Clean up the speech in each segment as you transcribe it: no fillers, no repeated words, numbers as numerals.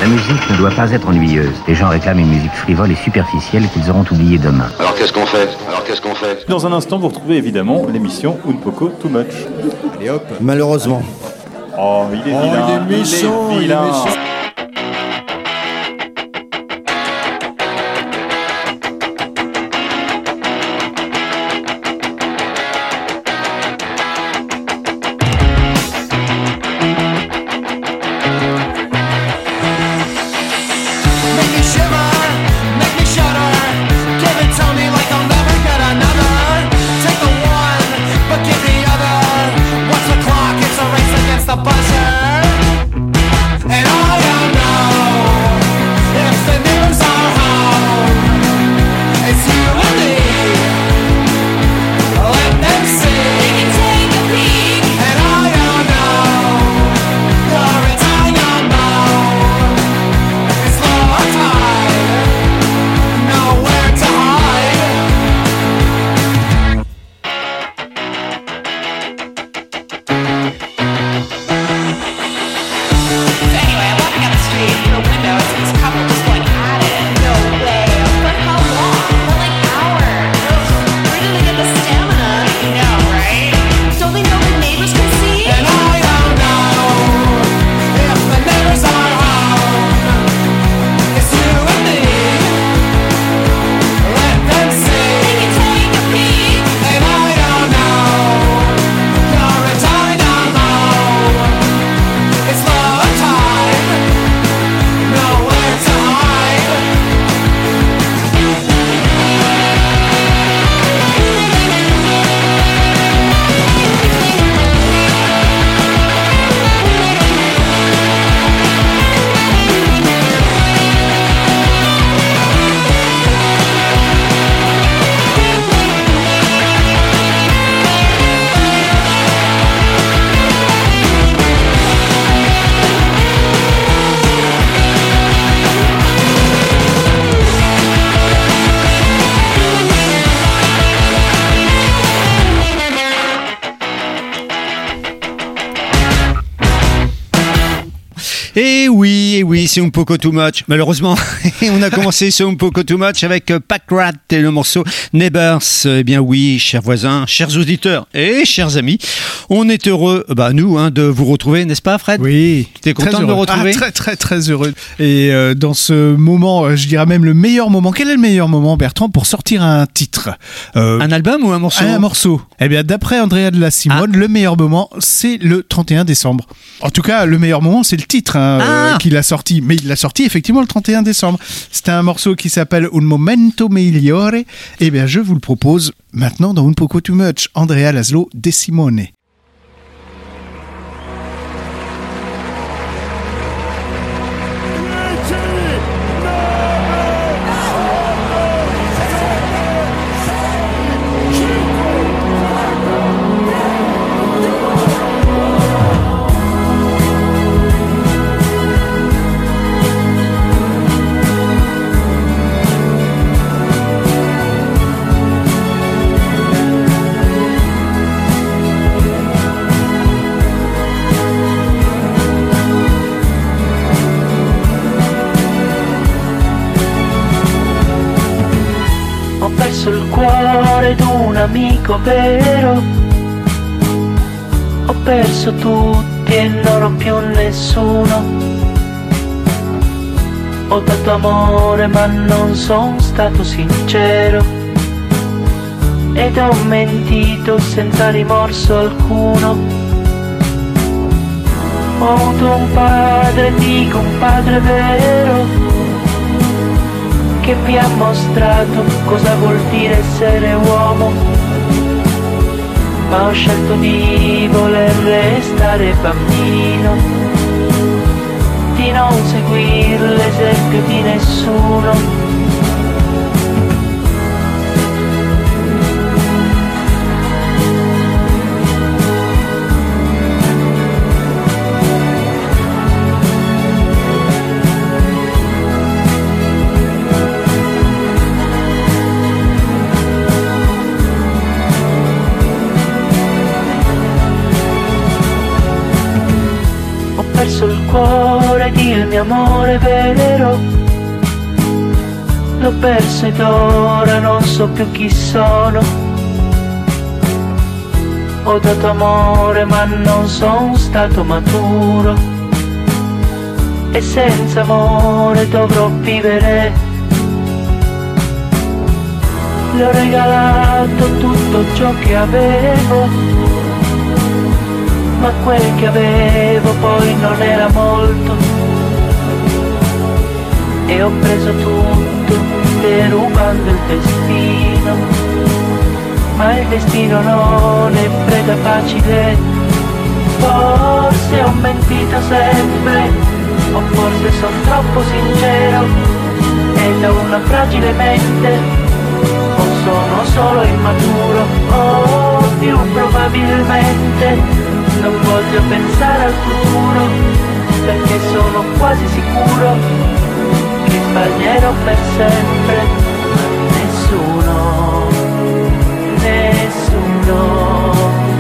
La musique ne doit pas être ennuyeuse. Les gens réclament une musique frivole et superficielle qu'ils auront oubliée demain. Alors qu'est-ce qu'on fait Dans un instant, vous retrouvez évidemment l'émission Un Poco Too Much. Allez hop. Malheureusement. Oh, il est vilain. Il est méchant, il est vilain. Et oui, c'est Un Poco Too Much. Malheureusement, on a commencé ce Un Poco Too Much avec Pack Rat et le morceau Neighbors. Eh bien oui, chers voisins, chers auditeurs et chers amis, on est heureux, nous, de vous retrouver, n'est-ce pas, Fred? Oui. T'es content de me retrouver? Très heureux. Et dans ce moment, je dirais même le meilleur moment. Quel est le meilleur moment, Bertrand, pour sortir un titre? Un album ou un morceau? Un morceau. Eh bien, d'après Andrea de la Simone, le meilleur moment, c'est le 31 décembre. En tout cas, le meilleur moment, c'est le titre qu'il a sorti. Mais il l'a sorti effectivement le 31 décembre. C'était un morceau qui s'appelle Un Momento Migliore. Eh bien, je vous le propose maintenant dans Un Poco Too Much. Andrea Laszlo De Simone. Il cuore d'un amico vero, ho perso tutti e non ho più nessuno, ho dato amore ma non sono stato sincero ed ho mentito senza rimorso alcuno. Ho avuto un padre, dico un padre vero, che mi ha mostrato cosa vuol dire essere uomo, ma ho scelto di voler restare bambino, di non seguire l'esempio di nessuno. Ho perso il cuore Ricordati il mio amore vero, l'ho perso ed ora non so più chi sono. Ho dato amore ma non sono stato maturo, e senza amore dovrò vivere. Le ho regalato tutto ciò che avevo, ma quel che avevo poi non era molto, e ho preso tutto derubando il destino. Ma il destino non è preda facile. Forse ho mentito sempre, o forse sono troppo sincero, e da una fragile mente o sono solo immaturo, o più probabilmente non voglio pensare al futuro, perché sono quasi sicuro che sbaglierò per sempre. Nessuno, nessuno,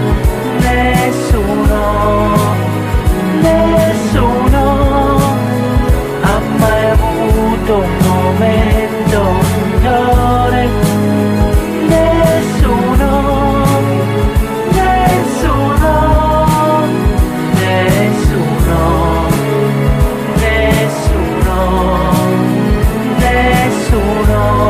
nessuno, nessuno ha mai avuto un momento migliore. Nessuno, nessuno, nessuno, nessuno, nessuno.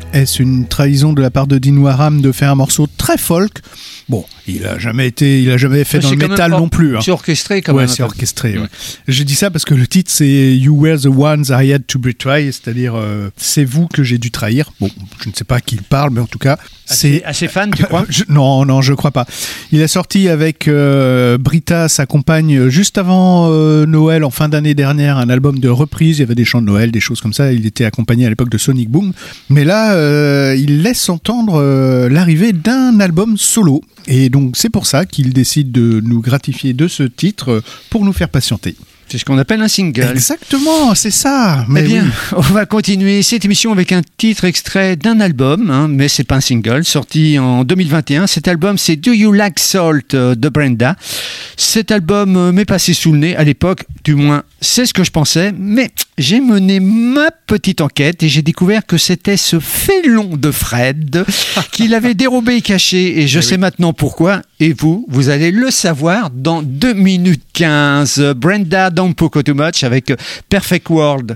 Est-ce une trahison de la part de Dean Warham de faire un morceau très folk? Bon, il a jamais fait dans le métal non plus. C'est orchestré quand même. Ouais, c'est orchestré. Ouais. J'ai dit ça parce que le titre c'est You Were the Ones I Had to Betray, c'est-à-dire c'est vous que j'ai dû trahir. Bon, je ne sais pas à qui il parle, mais en tout cas, c'est assez fan, tu crois? Non, je crois pas. Il a sorti avec Brita, sa compagne, juste avant Noël, en fin d'année dernière, un album de reprise. Il y avait des chants de Noël, des choses comme ça. Il était accompagné à l'époque de Sonic Boom, mais là, il laisse entendre l'arrivée d'un album solo. Et donc c'est pour ça qu'il décide de nous gratifier de ce titre pour nous faire patienter. C'est ce qu'on appelle un single. Exactement, c'est ça. Mais bien, on va continuer cette émission avec un titre extrait d'un album, mais c'est pas un single, sorti en 2021. Cet album, c'est Do You Like Salt de Brenda. Cet album m'est passé sous le nez à l'époque, du moins c'est ce que je pensais, mais j'ai mené ma petite enquête et j'ai découvert que c'était ce félon de Fred qui l'avait dérobé et caché, et je sais maintenant pourquoi, et vous allez le savoir dans 2 minutes 15. Brenda Don't Poco Too Much avec Perfect World.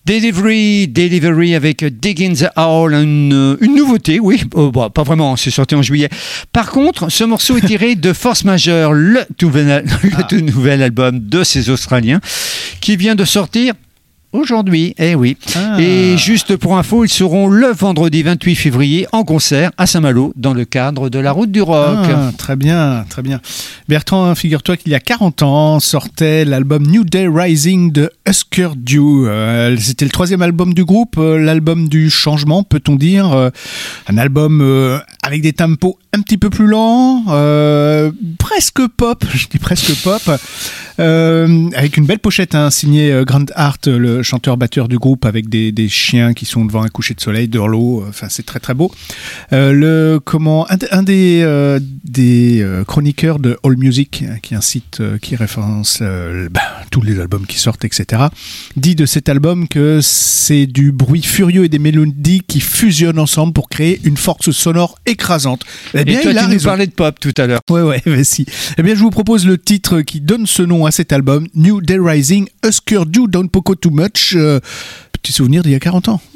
Delivery avec Dig in the Hole, une nouveauté, oui, pas vraiment, c'est sorti en juillet. Par contre, ce morceau est tiré de Force Majeure, le tout nouvel album de ces Australiens, qui vient de sortir aujourd'hui, oui. Et juste pour info, ils seront le vendredi 28 février en concert à Saint-Malo dans le cadre de la Route du Rock. Très bien. Bertrand, figure-toi qu'il y a 40 ans sortait l'album New Day Rising de Husker Du. C'était le 3e album du groupe, l'album du changement, peut-on dire. Un album avec des tempos un petit peu plus lents, presque pop, je dis presque pop, avec une belle pochette signée Grant Hart, le chanteur-batteur du groupe, avec des chiens qui sont devant un coucher de soleil de l'eau. Enfin, c'est très très beau. Un des chroniqueurs de AllMusic, qui est un site qui référence tous les albums qui sortent, etc., dit de cet album que c'est du bruit furieux et des mélodies qui fusionnent ensemble pour créer une force sonore écrasante. Eh bien, et toi, tu nous parlais de pop tout à l'heure. Ouais, mais si. Eh bien, je vous propose le titre qui donne ce nom à cet album, New Day Rising, Husker Du, Don't Poco Too Much. Petit souvenir d'il y a 40 ans.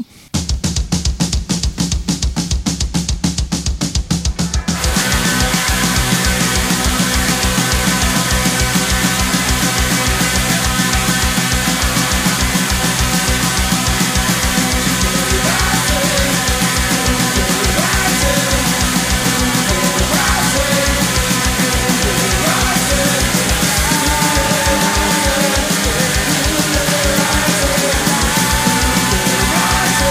Rising.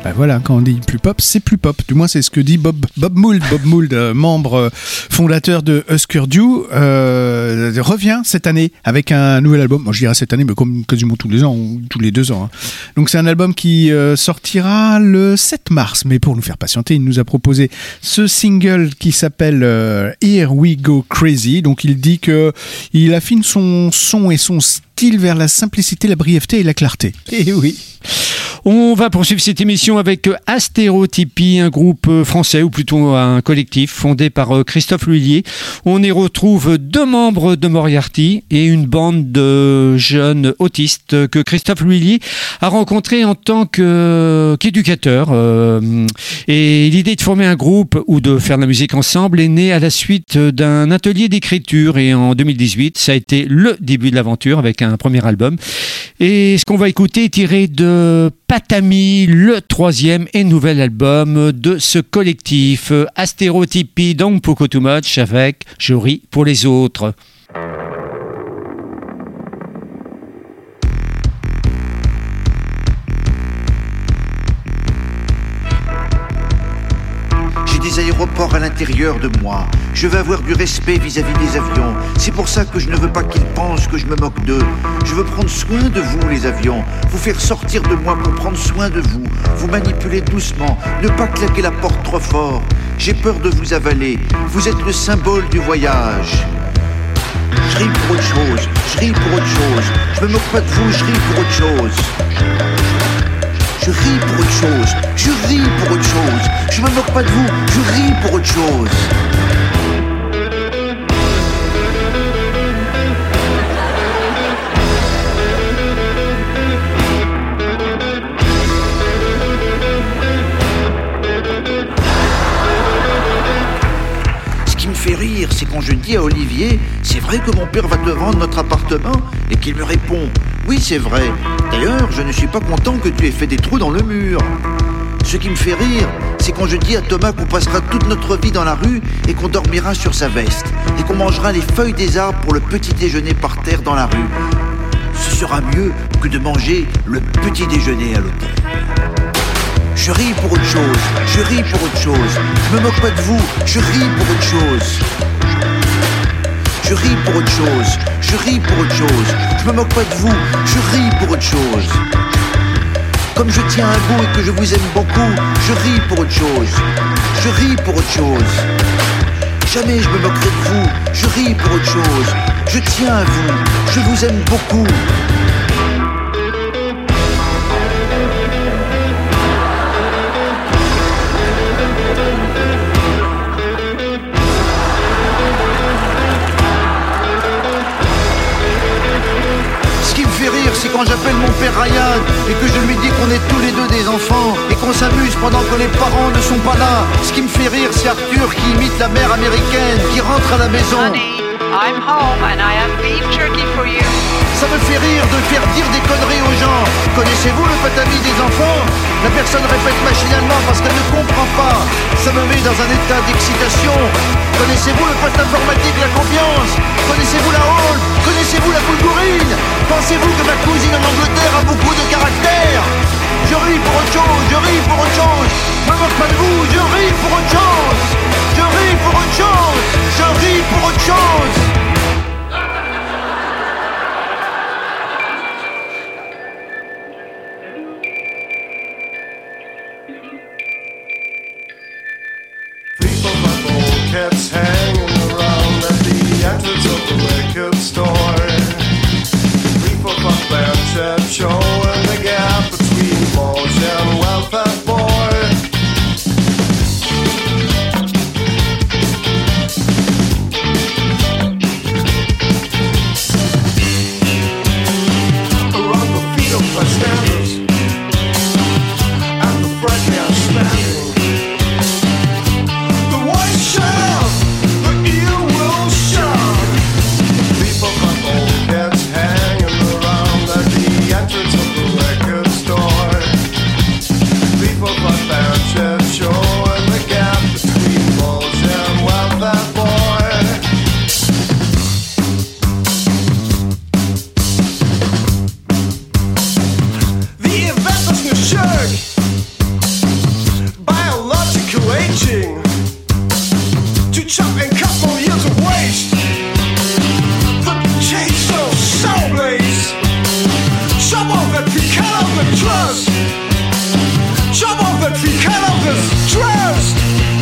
Ben voilà, quand on dit plus pop, c'est plus pop. Du moins, c'est ce que dit Bob Mould. Bob Mould, membre fondateur de Husker Du, revient cette année avec un nouvel album. Moi, je dirais cette année, mais comme quasiment tous les ans, ou tous les 2 ans. Hein. Donc, c'est un album qui sortira le 7 mars. Mais pour nous faire patienter, il nous a proposé ce single qui s'appelle Here We Go Crazy. Donc, il dit que il affine son son et son style vers la simplicité, la brièveté et la clarté. Et oui. On va poursuivre cette émission avec Astérotypie, un groupe français, ou plutôt un collectif fondé par Christophe Lhuillier. On y retrouve 2 membres de Moriarty et une bande de jeunes autistes que Christophe Lhuillier a rencontrés en tant qu'éducateur. Et l'idée de former un groupe ou de faire de la musique ensemble est née à la suite d'un atelier d'écriture. Et en 2018, ça a été le début de l'aventure avec un premier album. Et ce qu'on va écouter est tiré de Patami, le 3e et nouvel album de ce collectif. Astérotypie, donc Poco Too Much avec Je ris pour les autres. Des aéroports à l'intérieur de moi. Je veux avoir du respect vis-à-vis des avions. C'est pour ça que je ne veux pas qu'ils pensent que je me moque d'eux. Je veux prendre soin de vous, les avions. Vous faire sortir de moi pour prendre soin de vous. Vous manipuler doucement. Ne pas claquer la porte trop fort. J'ai peur de vous avaler. Vous êtes le symbole du voyage. Je ris pour autre chose. Je ris pour autre chose. Je me moque pas de vous, je ris pour autre chose. Je ris pour autre chose, je ris pour autre chose. Je me moque pas de vous, je ris pour autre chose. Ce qui me fait rire, c'est quand je dis à Olivier, c'est vrai que mon père va te vendre notre appartement, et qu'il me répond, oui c'est vrai. D'ailleurs, je ne suis pas content que tu aies fait des trous dans le mur. Ce qui me fait rire, c'est quand je dis à Thomas qu'on passera toute notre vie dans la rue et qu'on dormira sur sa veste et qu'on mangera les feuilles des arbres pour le petit déjeuner par terre dans la rue. Ce sera mieux que de manger le petit déjeuner à l'hôtel. Je ris pour autre chose, je ris pour autre chose. Je me moque pas de vous, je ris pour autre chose. Je ris pour autre chose, je ris pour autre chose. Je me moque pas de vous, je ris pour autre chose. Comme je tiens à vous et que je vous aime beaucoup, je ris pour autre chose. Je ris pour autre chose. Jamais je me moquerai de vous, je ris pour autre chose. Je tiens à vous, je vous aime beaucoup. C'est quand j'appelle mon père Ryan et que je lui dis qu'on est tous les deux des enfants et qu'on s'amuse pendant que les parents ne sont pas là. Ce qui me fait rire, c'est Arthur qui imite la mère américaine qui rentre à la maison. Honey, I'm home and I have beef jerky for you. Ça me fait rire de faire dire des conneries aux gens. Connaissez-vous le patami des enfants? La personne répète machinalement parce qu'elle ne comprend pas. Ça me met dans un état d'excitation. Connaissez-vous le poste informatique, la confiance? Connaissez-vous la honte? Connaissez-vous la boulgourine? Pensez-vous que ma cousine en Angleterre a beaucoup de caractère? Je ris pour autre chose, je ris pour autre chose. Je me moque pas de vous, je ris pour autre chose. Je ris pour autre chose, je ris pour autre chose. Cats hanging around at the entrance of the record store. 3-4 band chat showing the gap between boys and welfare boy. Around the feet of the standards and the bread man standing. The white shell reach up and cut for years of waste. The chainsaw saw blades. Chop off that we cut off the trust. Chop off that we cut off this trust.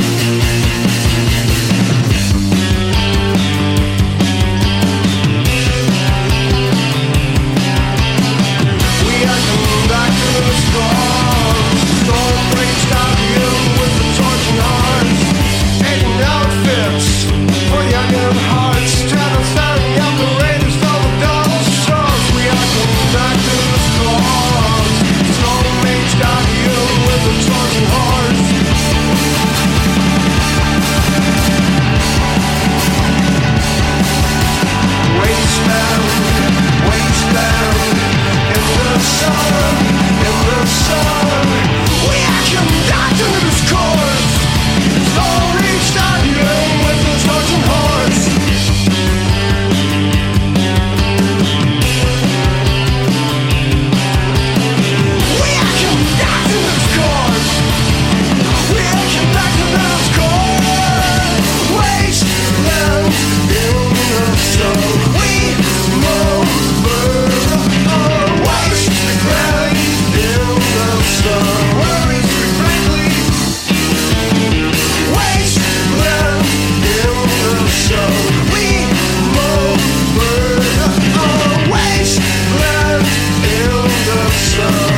We are coming back to the storm. Storm breaks down here with the torching hearts. And outfits for young and hearts. Travel staring out the raiders of the dull shores. We are coming back to the storm. Storm breaks down here with the torching hearts. Wasteland, wasteland, in the sun, in the sun. We are conducting this course. Storm reached out here with the torching horse. We are conducting this course. We are conducting this course. Wasteland in the sun. We move wasteland in the sun. Where is we friendly? Wasteland in the sun. We move wasteland in the sun.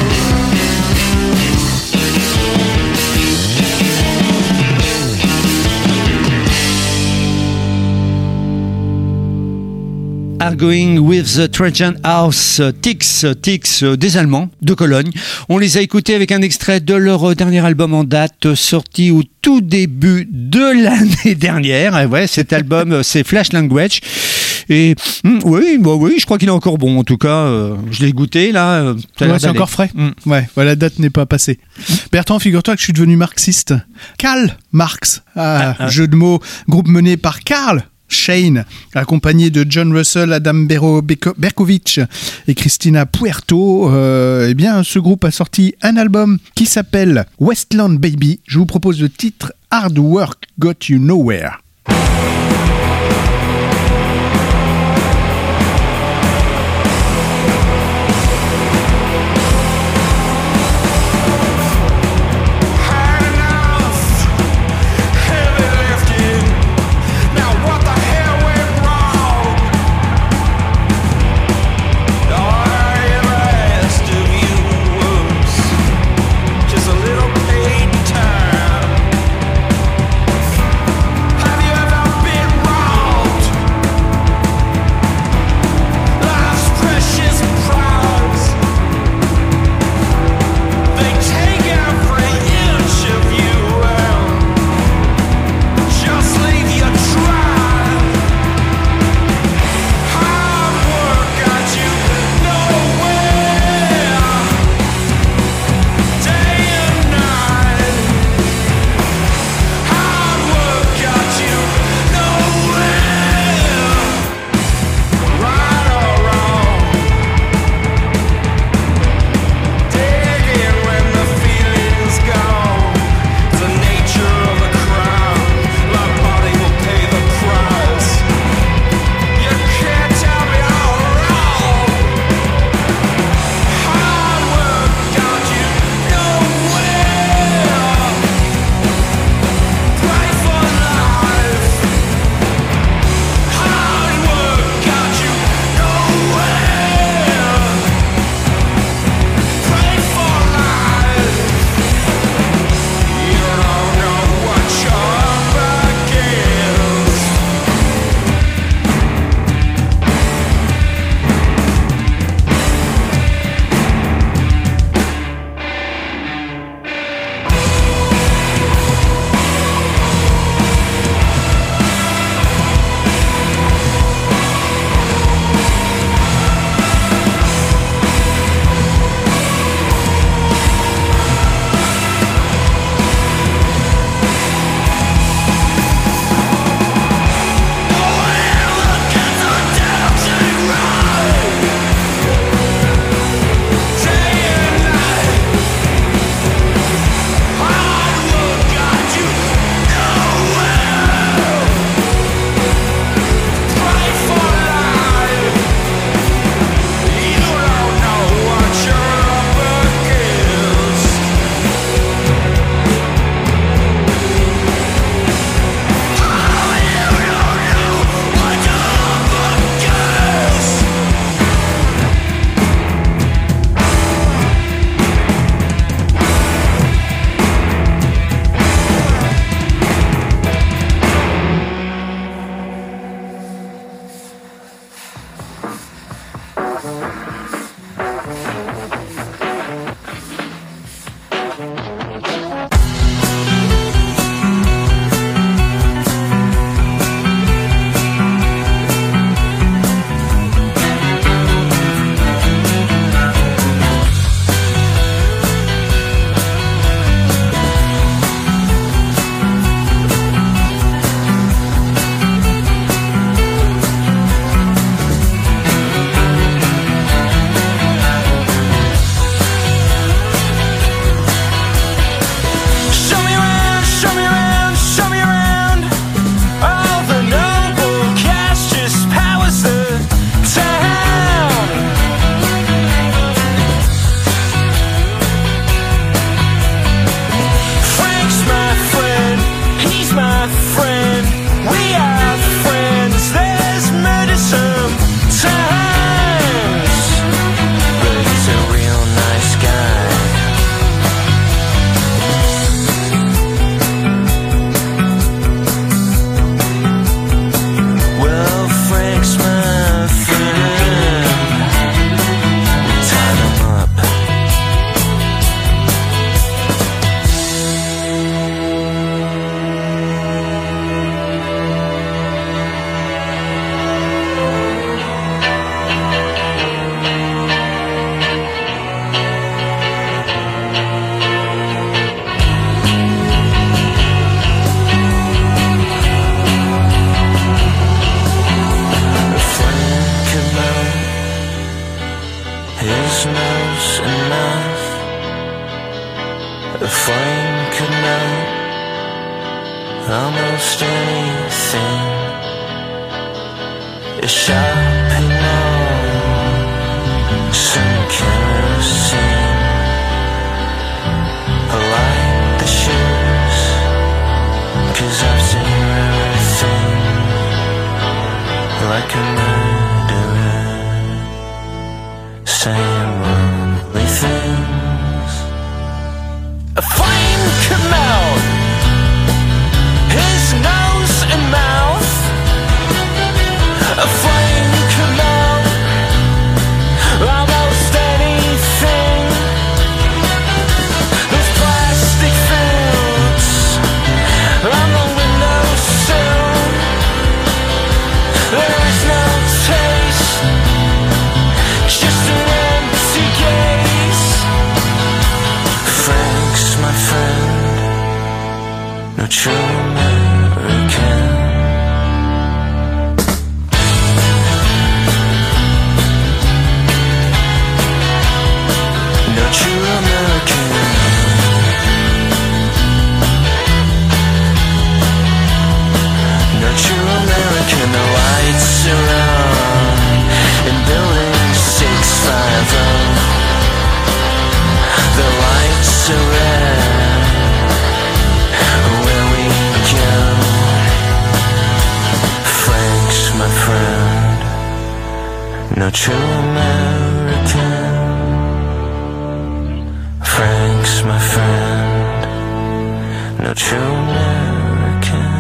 Arguing with the Trajan House, Tix, des Allemands de Cologne. On les a écoutés avec un extrait de leur dernier album en date, sorti au tout début de l'année dernière. Et ouais, cet album, c'est Flash Language. Et oui, je crois qu'il est encore bon. En tout cas, je l'ai goûté là. C'est encore frais. Ouais, la date n'est pas passée. Bertrand, figure-toi que je suis devenu marxiste. Karl Marx, jeu de mots, groupe mené par Karl Shane, accompagné de John Russell, Adam Berkovich et Christina Puerto. Eh bien, ce groupe a sorti un album qui s'appelle Westland Baby. Je vous propose le titre Hard Work Got You Nowhere. Have you almost anything is shopping on some kerosene. I like the shoes, 'cause I've seen rare things, like a murderer saying worldly things. A flame come out his nose and mouth. A flame come out almost anything. There's plastic foods on the windowsill. There is no taste, just an empty gaze. Frank's my friend, no true American. No true American. No true American. The lights are on in building 650. The lights are red where we go. Frank's my friend, no true American. Frank's my friend, no true American.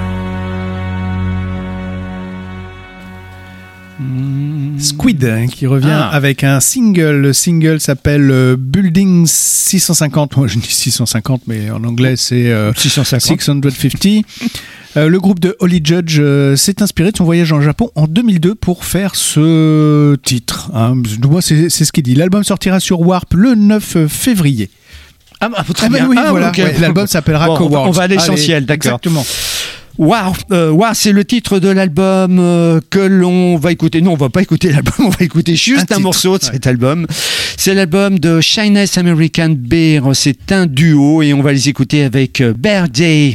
Squid qui revient avec un single. Le single s'appelle Building 650. Moi je dis 650, mais en anglais c'est 650. Le groupe de Holly Judge s'est inspiré de son voyage en Japon en 2002 pour faire ce titre. Moi c'est ce qu'il dit. L'album sortira sur Warp le 9 février. Très bien. Oui, voilà. Okay. Ouais, l'album s'appellera Cowards. On va à l'essentiel, d'accord. Exactement. Wow, c'est le titre de l'album que l'on va écouter. Non, on va pas écouter l'album, on va écouter juste un morceau de cet album. C'est l'album de Chinese American Bear. C'est un duo et on va les écouter avec Bear Day.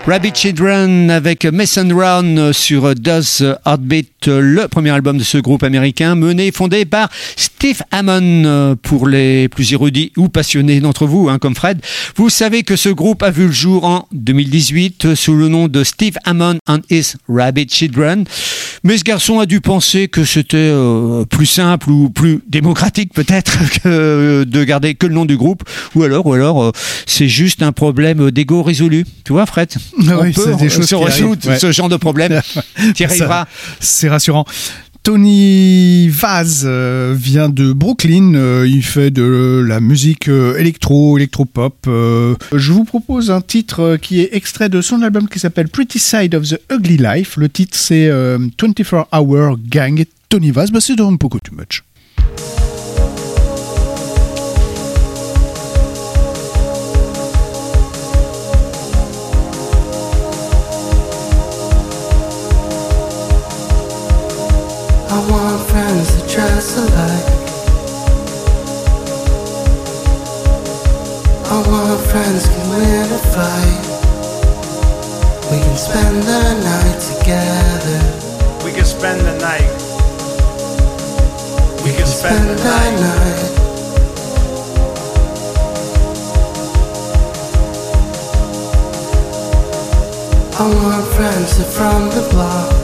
Rabbit Children avec Mason Brown sur Does Heartbeat, le premier album de ce groupe américain mené et fondé par Steve Hammond. Pour les plus érudits ou passionnés d'entre vous, comme Fred, vous savez que ce groupe a vu le jour en 2018 sous le nom de Steve Hammond and His Rabbit Children. Mais ce garçon a dû penser que c'était plus simple ou plus démocratique peut-être que de garder que le nom du groupe, ou alors c'est juste un problème d'ego résolu. Tu vois, Fred? Oui, c'est des choses se résout ce genre de problème. Tu y arriveras. C'est rassurant. Tony Vaz vient de Brooklyn, il fait de la musique électro-pop. Je vous propose un titre qui est extrait de son album qui s'appelle Pretty Side of the Ugly Life. Le titre c'est 24 Hour Gang. Tony Vaz, c'est Don't Poco Too Much. I want friends that dress alike. I want friends who win a fight. We can spend the night together. We can spend the night. We can spend the night. I want friends that from the block.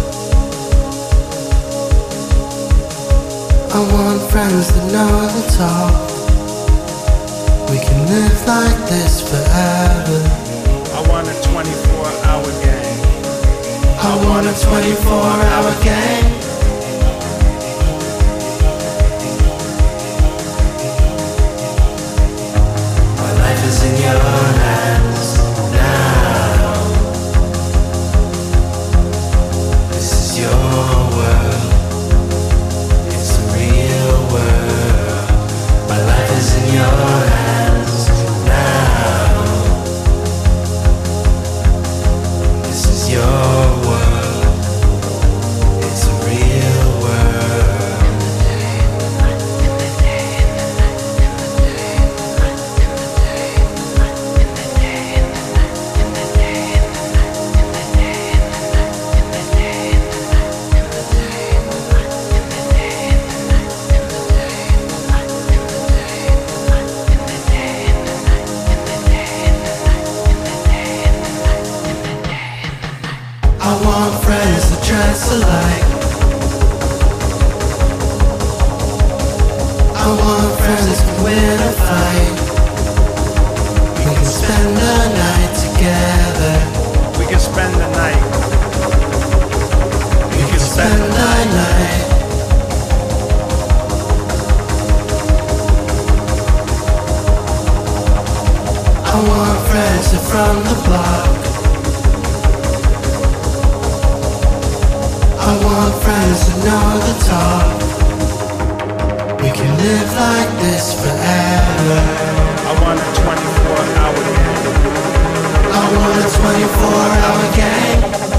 I want friends that know the talk. We can live like this forever. I want a 24-hour gang. I want a 24-hour gang. My life is in your hands now. This is your world. My life is in your hands now. This is your world. It's a real world. I want friends that dress alike. I want friends who win a fight. We can spend the night together. We can spend the night. We can spend the night. I want friends that from the block. I want friends that know the talk. We can live like this forever. I want a 24-hour gang. I want a 24-hour gang.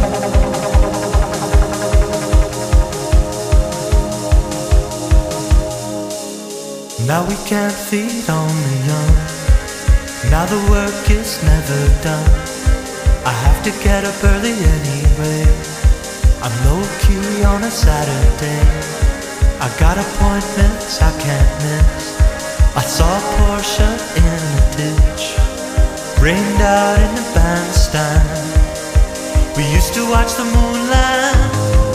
Now we can't feed on the young. Now the work is never done. I have to get up early anyway. I'm low-key on a Saturday. I got appointments I can't miss. I saw Porsche in a ditch, rained out in the bandstand. We used to watch the moonlight.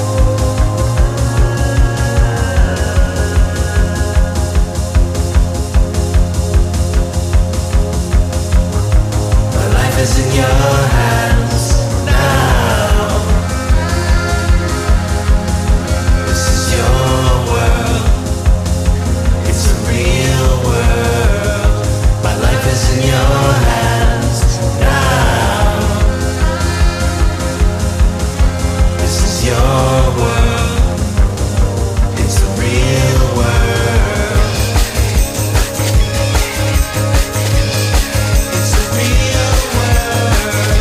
My life is in your hands now. This is your world. It's a real world. My life is in your hands now. This is your world. It's a real world. It's a real world.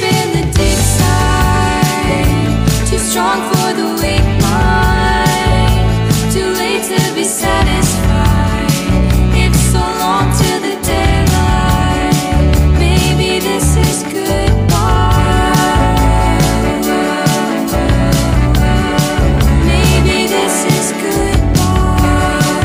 in the deep side, too strong for the weak mind, too late to be satisfied. It's so long till the daylight. Maybe this is goodbye. Maybe this is goodbye.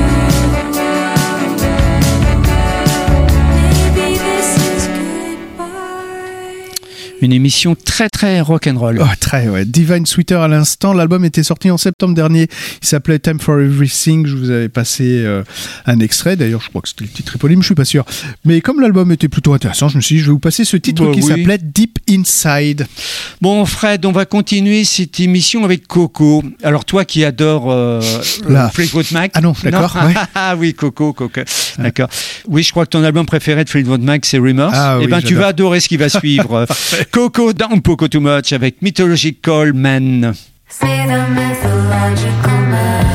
Maybe this is goodbye. Une émission très très rock'n'roll. Oh, très, ouais. Divine Sweeter à l'instant. L'album était sorti en septembre dernier. Il s'appelait Time for Everything. Je vous avais passé un extrait. D'ailleurs, je crois que c'était le titre éponyme, je suis pas sûr. Mais comme l'album était plutôt intéressant, je me suis dit, je vais vous passer ce titre qui s'appelait Deep Inside. Bon, Fred, on va continuer cette émission avec Coco. Alors, toi qui adores Fleetwood Mac. Ah non, d'accord. Ouais. Ah oui, Coco. D'accord. Oui, je crois que ton album préféré de Fleetwood Mac, c'est Rumors. Ah, oui, tu vas adorer ce qui va suivre. Coco dans Un Poco Too Much avec Mythological Man. See the mythological man.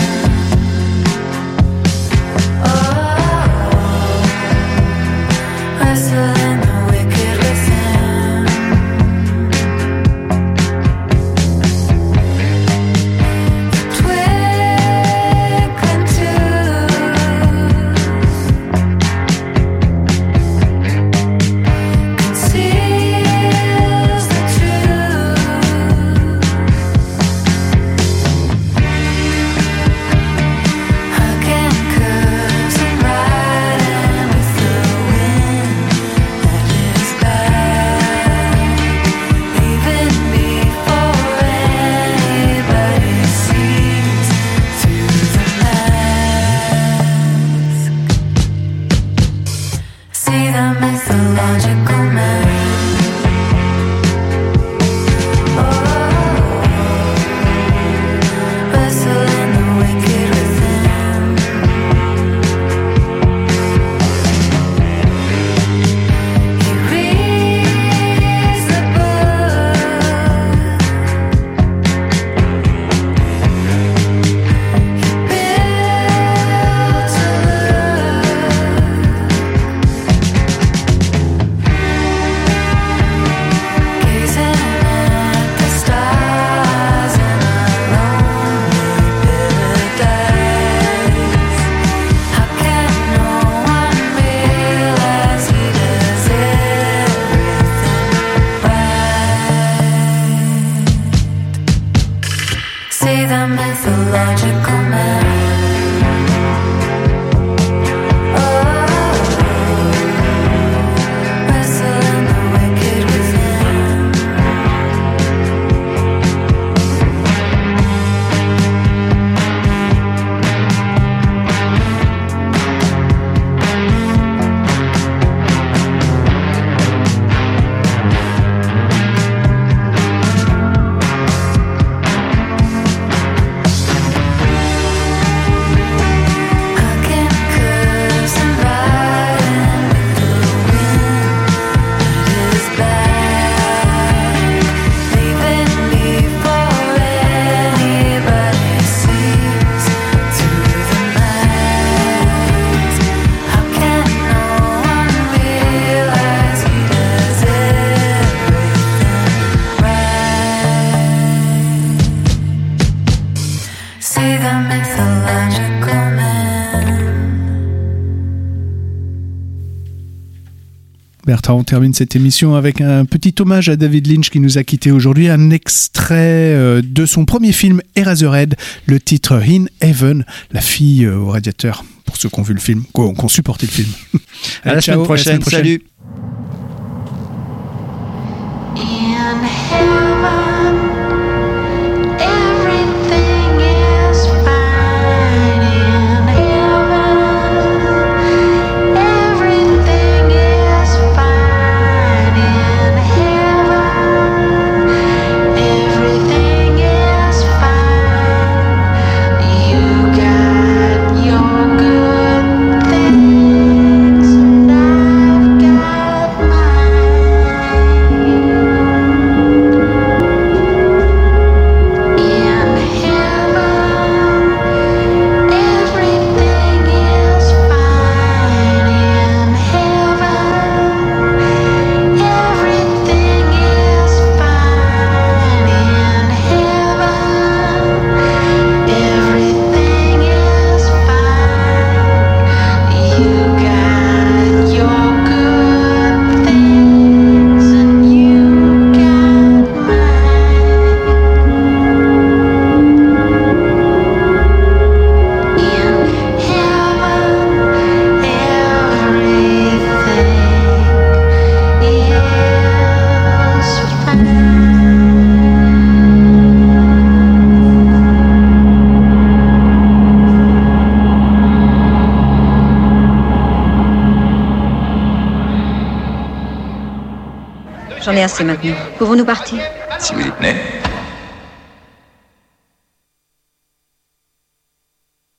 Wrestling the wicked within. Twinkling conceals the truth. Again, curves and riding with the wind that is back, leaving me for anybody sees through the mask. See the mythological man. Wrestling the wicked within. He reads the book. He builds a gazing at the stars in a lonely paradise. How can no one realize he does everything right? See the mythological man. Wrestling the wicked within. Again, curves and riding with the wind that is back, leaving me for anybody sees through the mask. How can no one realize he does everything right? See the mythological man. Bertrand, on termine cette émission avec un petit hommage à David Lynch qui nous a quittés aujourd'hui. Un extrait de son premier film Eraserhead, le titre In Heaven, la fille au radiateur, pour ceux qui ont vu le film, qui ont supporté le film. À la semaine prochaine. Salut. In heaven, everything is fine. In heaven, everything is fine. In heaven, everything is fine. You got your good things, and I've got mine. J'en ai assez maintenant. Pouvons-nous partir? Si vous y tenez.